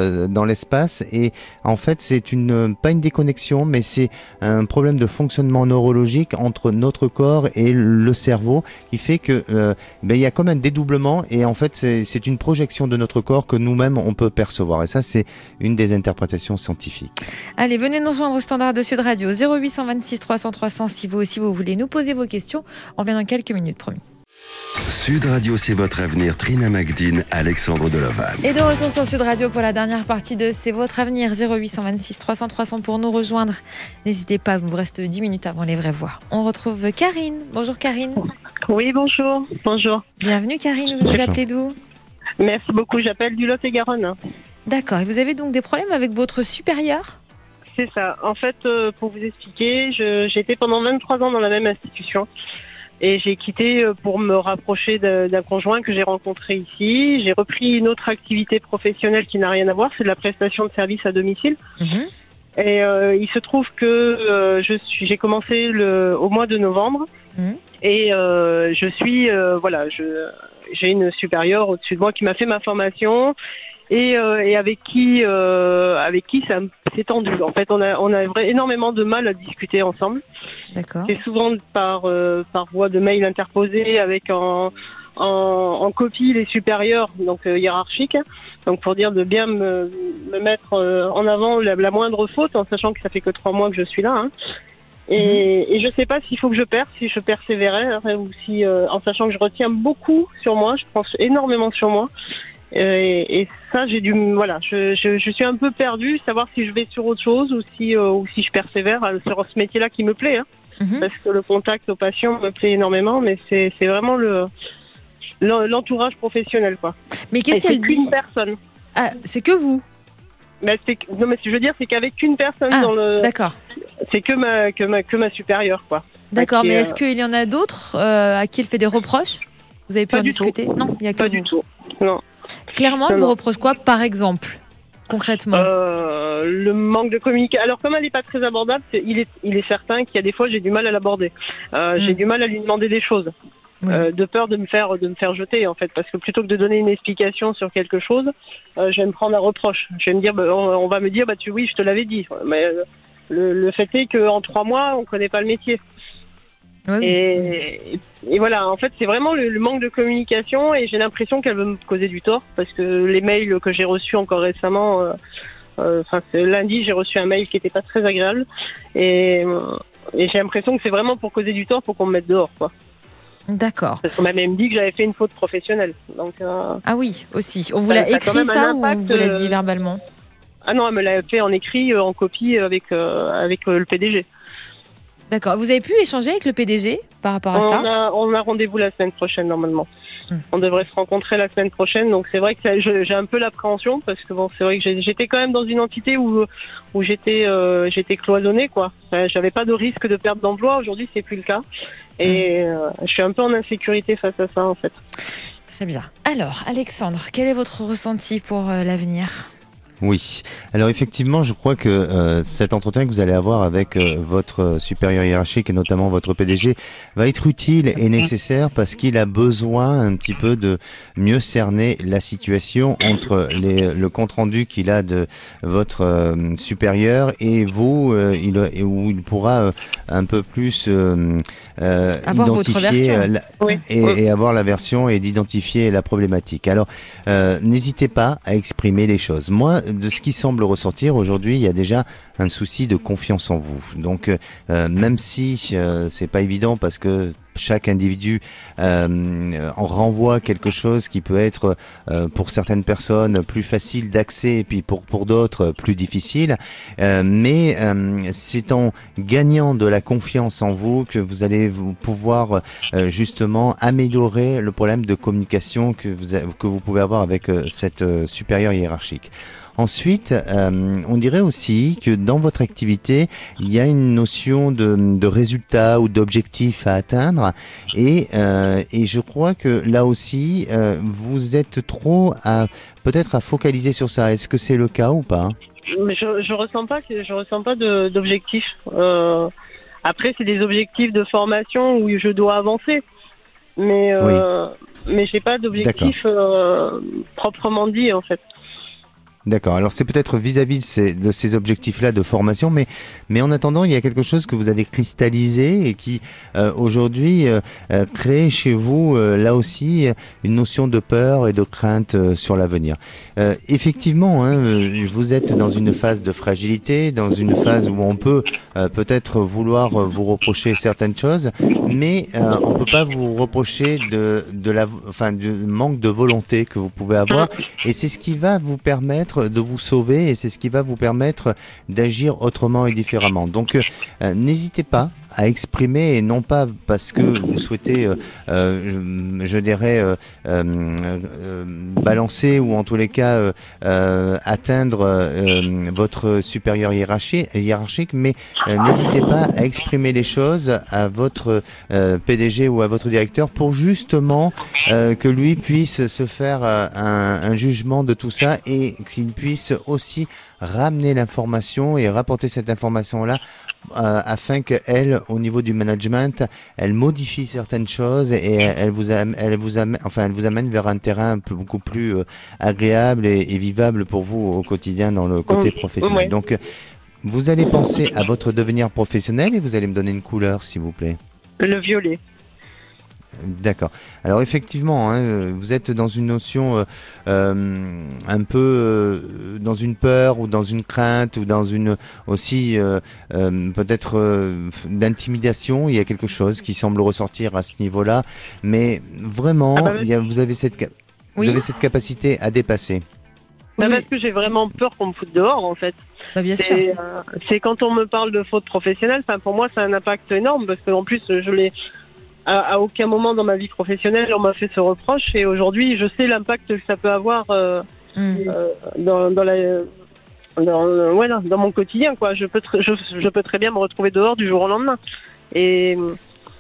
[SPEAKER 4] et en fait, c'est pas une déconnexion, mais c'est un problème de fonctionnement neurologique entre notre corps et le cerveau qui fait que il y a comme un dédoublement, et en fait, c'est une projection de notre corps que nous-mêmes on peut percevoir. Et ça, c'est une des interprétations scientifiques.
[SPEAKER 3] Allez, venez nous rejoindre au standard de Sud Radio 0826 300 300 si vous aussi vous voulez nous poser vos questions. On revient dans quelques minutes, promis.
[SPEAKER 2] Sud Radio, c'est votre avenir. Trina Magdine, Alexandre Delaval.
[SPEAKER 3] Et de retour sur Sud Radio pour la dernière partie de C'est votre avenir. 0826 300 300 pour nous rejoindre. N'hésitez pas, il vous reste 10 minutes avant les vraies voix. On retrouve Karine. Bonjour Karine.
[SPEAKER 8] Oui, bonjour. Bonjour.
[SPEAKER 3] Bienvenue Karine, vous nous appelez d'où?
[SPEAKER 8] Merci beaucoup, j'appelle du Lot-et-Garonne.
[SPEAKER 3] D'accord, et vous avez donc des problèmes avec votre supérieur?
[SPEAKER 8] C'est ça. En fait, pour vous expliquer, j'étais pendant 23 ans dans la même institution. Et j'ai quitté pour me rapprocher d'un conjoint que j'ai rencontré ici. J'ai repris une autre activité professionnelle qui n'a rien à voir, c'est de la prestation de services à domicile. Et il se trouve que j'ai commencé au mois de novembre. Et je suis j'ai une supérieure au-dessus de moi qui m'a fait ma formation. Et avec qui ça s'est tendu. En fait, on a énormément de mal à discuter ensemble.
[SPEAKER 3] D'accord.
[SPEAKER 8] C'est souvent par voie de mail interposé avec en copie les supérieurs, donc hiérarchiques. Donc pour dire de bien me mettre en avant la moindre faute, en sachant que ça fait que 3 mois que je suis là. Et je sais pas s'il faut que si je persévérais, ou si en sachant que je retiens beaucoup sur moi, je pense énormément sur moi. Et ça, je suis un peu perdue, savoir si je vais sur autre chose ou si je persévère sur ce métier-là qui me plaît, parce que le contact aux patients me plaît énormément, mais c'est vraiment l'entourage professionnel, quoi.
[SPEAKER 3] Mais qu'est-ce qu'elle dit?
[SPEAKER 8] C'est qu'une personne.
[SPEAKER 3] Ah, c'est que vous?
[SPEAKER 8] Mais non, mais ce que je veux dire, c'est qu'avec une personne dans le.
[SPEAKER 3] D'accord.
[SPEAKER 8] C'est que ma supérieure, quoi.
[SPEAKER 3] D'accord, mais est-ce qu'il y en a d'autres à qui elle fait des reproches? Vous avez pu en discuter? Non, il y a que
[SPEAKER 8] pas
[SPEAKER 3] vous.
[SPEAKER 8] Du tout. Non.
[SPEAKER 3] Clairement, elle vous reproche quoi, par exemple, concrètement?
[SPEAKER 8] Le manque de communication. Alors, comme elle n'est pas très abordable, il est certain qu'il y a des fois, j'ai du mal à l'aborder. J'ai du mal à lui demander des choses. De peur de me faire jeter, en fait, parce que plutôt que de donner une explication sur quelque chose, je vais me prendre un reproche. Je vais me dire, on va me dire, oui, je te l'avais dit. Mais le fait est qu'en 3 mois, on connaît pas le métier.
[SPEAKER 3] Oui.
[SPEAKER 8] Et voilà, en fait, c'est vraiment le manque de communication, et j'ai l'impression qu'elle veut me causer du tort, parce que les mails que j'ai reçus encore récemment, lundi, j'ai reçu un mail qui était pas très agréable, et j'ai l'impression que c'est vraiment pour causer du tort, pour qu'on me mette dehors, quoi.
[SPEAKER 3] D'accord.
[SPEAKER 8] Parce qu'on m'a même dit que j'avais fait une faute professionnelle. Donc,
[SPEAKER 3] ah oui, aussi. On vous l'a écrit ça, ou vous l'a dit verbalement?
[SPEAKER 8] Ah non, elle me l'a fait en écrit, en copie avec le PDG.
[SPEAKER 3] D'accord. Vous avez pu échanger avec le PDG par rapport à ça?
[SPEAKER 8] On a rendez-vous la semaine prochaine, normalement. On devrait se rencontrer la semaine prochaine. Donc c'est vrai que j'ai un peu l'appréhension, parce que c'est vrai que j'étais quand même dans une entité où j'étais cloisonnée, quoi. J'avais pas de risque de perte d'emploi. Aujourd'hui, c'est plus le cas. Et je suis un peu en insécurité face à ça, en fait.
[SPEAKER 3] Très bien. Alors, Alexandre, quel est votre ressenti pour l'avenir?
[SPEAKER 4] Oui. Alors effectivement, je crois que cet entretien que vous allez avoir avec votre supérieur hiérarchique, et notamment votre PDG, va être utile et nécessaire, parce qu'il a besoin un petit peu de mieux cerner la situation entre le compte-rendu qu'il a de votre supérieur et vous, où il pourra un peu plus
[SPEAKER 3] avoir
[SPEAKER 4] identifier
[SPEAKER 3] votre version.
[SPEAKER 4] et avoir la version, et d'identifier la problématique. Alors, n'hésitez pas à exprimer les choses. Moi, de ce qui semble ressortir aujourd'hui, il y a déjà un souci de confiance en vous. Donc, même si c'est pas évident parce que chaque individu en renvoie quelque chose qui peut être pour certaines personnes plus facile d'accès et puis pour d'autres plus difficile. Mais c'est en gagnant de la confiance en vous que vous allez pouvoir justement améliorer le problème de communication que vous pouvez avoir avec cette supérieure hiérarchique. Ensuite, on dirait aussi que dans votre activité, il y a une notion de résultat ou d'objectif à atteindre et je crois que là aussi, vous êtes trop peut-être à focaliser sur ça. Est-ce que c'est le cas ou pas ?
[SPEAKER 8] Mais je ressens pas d'objectif. Après, c'est des objectifs de formation où je dois avancer, mais j'ai pas d'objectif proprement dit en fait.
[SPEAKER 4] D'accord. Alors c'est peut-être vis-à-vis de ces objectifs-là de formation, mais en attendant, il y a quelque chose que vous avez cristallisé et qui aujourd'hui crée chez vous là aussi une notion de peur et de crainte sur l'avenir. Effectivement, vous êtes dans une phase de fragilité, dans une phase où on peut peut-être vouloir vous reprocher certaines choses, mais on peut pas vous reprocher du manque de volonté que vous pouvez avoir, et c'est ce qui va vous permettre de vous sauver et c'est ce qui va vous permettre d'agir autrement et différemment. Donc n'hésitez pas à exprimer, et non pas parce que vous souhaitez, je dirais, balancer ou en tous les cas atteindre votre supérieur hiérarchique, mais n'hésitez pas à exprimer les choses à votre PDG ou à votre directeur pour justement que lui puisse se faire un jugement de tout ça et qu'il puisse aussi ramener l'information et rapporter cette information-là afin qu'elle, au niveau du management, elle modifie certaines choses et elle vous amène vers un terrain beaucoup plus agréable et vivable pour vous au quotidien dans le côté professionnel. Donc, vous allez penser à votre devenir professionnel et vous allez me donner une couleur, s'il vous plaît.
[SPEAKER 8] Le violet.
[SPEAKER 4] D'accord. Alors effectivement, vous êtes dans une notion un peu dans une peur ou dans une crainte ou dans une aussi peut-être d'intimidation. Il y a quelque chose qui semble ressortir à ce niveau-là, mais vraiment, vous avez cette capacité à dépasser.
[SPEAKER 8] Parce que j'ai vraiment peur qu'on me foute dehors, en fait.
[SPEAKER 3] Bien sûr.
[SPEAKER 8] C'est quand on me parle de faute professionnelle, pour moi, c'est un impact énorme parce qu'en plus, je l'ai. À aucun moment dans ma vie professionnelle on m'a fait ce reproche et aujourd'hui je sais l'impact que ça peut avoir dans mon quotidien quoi. Je peux très bien me retrouver dehors du jour au lendemain. Et
[SPEAKER 3] Alexandre ?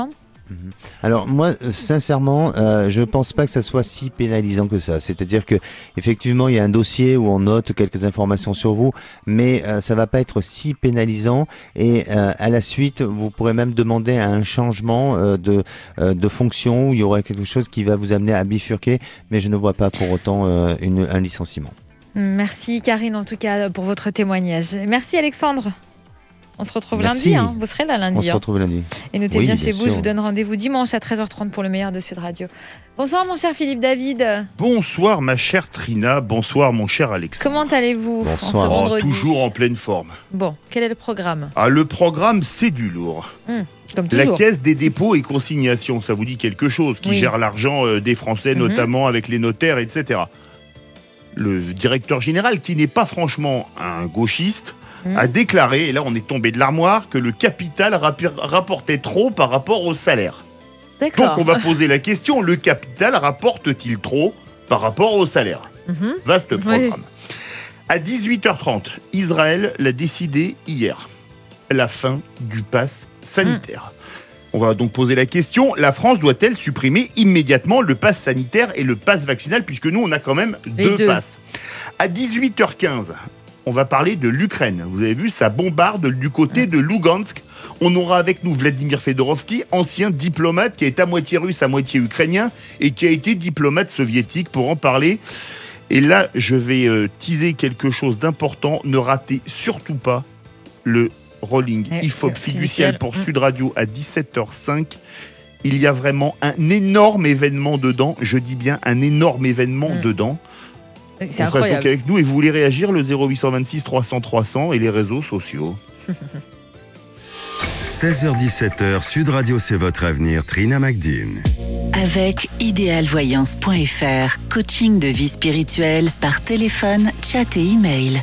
[SPEAKER 4] Alors moi, sincèrement, je pense pas que ça soit si pénalisant que ça. C'est-à-dire que effectivement, il y a un dossier où on note quelques informations sur vous, mais ça va pas être si pénalisant. Et à la suite, vous pourrez même demander un changement de fonction où il y aurait quelque chose qui va vous amener à bifurquer. Mais je ne vois pas pour autant un licenciement.
[SPEAKER 3] Merci Karine, en tout cas, pour votre témoignage. Merci Alexandre. On se retrouve lundi, vous serez là lundi.
[SPEAKER 4] On se retrouve lundi.
[SPEAKER 3] Et notez bien chez vous, je vous donne rendez-vous dimanche à 13h30 pour le meilleur de Sud Radio. Bonsoir mon cher Philippe David.
[SPEAKER 9] Bonsoir ma chère Trina, bonsoir mon cher Alexandre.
[SPEAKER 3] Comment allez-vous en ce vendredi ?
[SPEAKER 9] Toujours en pleine forme.
[SPEAKER 3] Bon, quel est le programme ?
[SPEAKER 9] Le programme, c'est du lourd.
[SPEAKER 3] Comme toujours.
[SPEAKER 9] La Caisse des dépôts et consignations, ça vous dit quelque chose, qui gère l'argent des Français, notamment avec les notaires, etc. Le directeur général, qui n'est pas franchement un gauchiste, a déclaré, et là on est tombé de l'armoire, que le capital rapportait trop par rapport au salaire.
[SPEAKER 3] D'accord.
[SPEAKER 9] Donc on va poser la question, le capital rapporte-t-il trop par rapport au salaire ? Vaste programme. À 18h30, Israël l'a décidé hier, la fin du pass sanitaire. On va donc poser la question, la France doit-elle supprimer immédiatement le pass sanitaire et le pass vaccinal, puisque nous on a quand même deux passes. À 18h15, on va parler de l'Ukraine. Vous avez vu, ça bombarde du côté de Lugansk. On aura avec nous Vladimir Fedorovski, ancien diplomate qui est à moitié russe, à moitié ukrainien et qui a été diplomate soviétique, pour en parler. Et là, je vais teaser quelque chose d'important. Ne ratez surtout pas le rolling IFOP fiducial pour Sud Radio à 17h05. Il y a vraiment un énorme événement dedans. Je dis bien un énorme événement dedans.
[SPEAKER 3] C'est
[SPEAKER 9] on sera
[SPEAKER 3] incroyable.
[SPEAKER 9] avec nous et vous voulez réagir, le 0826 300 300 et les réseaux sociaux.
[SPEAKER 2] 16h-17h, Sud Radio, c'est votre avenir. Trina Magdine.
[SPEAKER 1] Avec idéalvoyance.fr, coaching de vie spirituelle par téléphone, chat et email.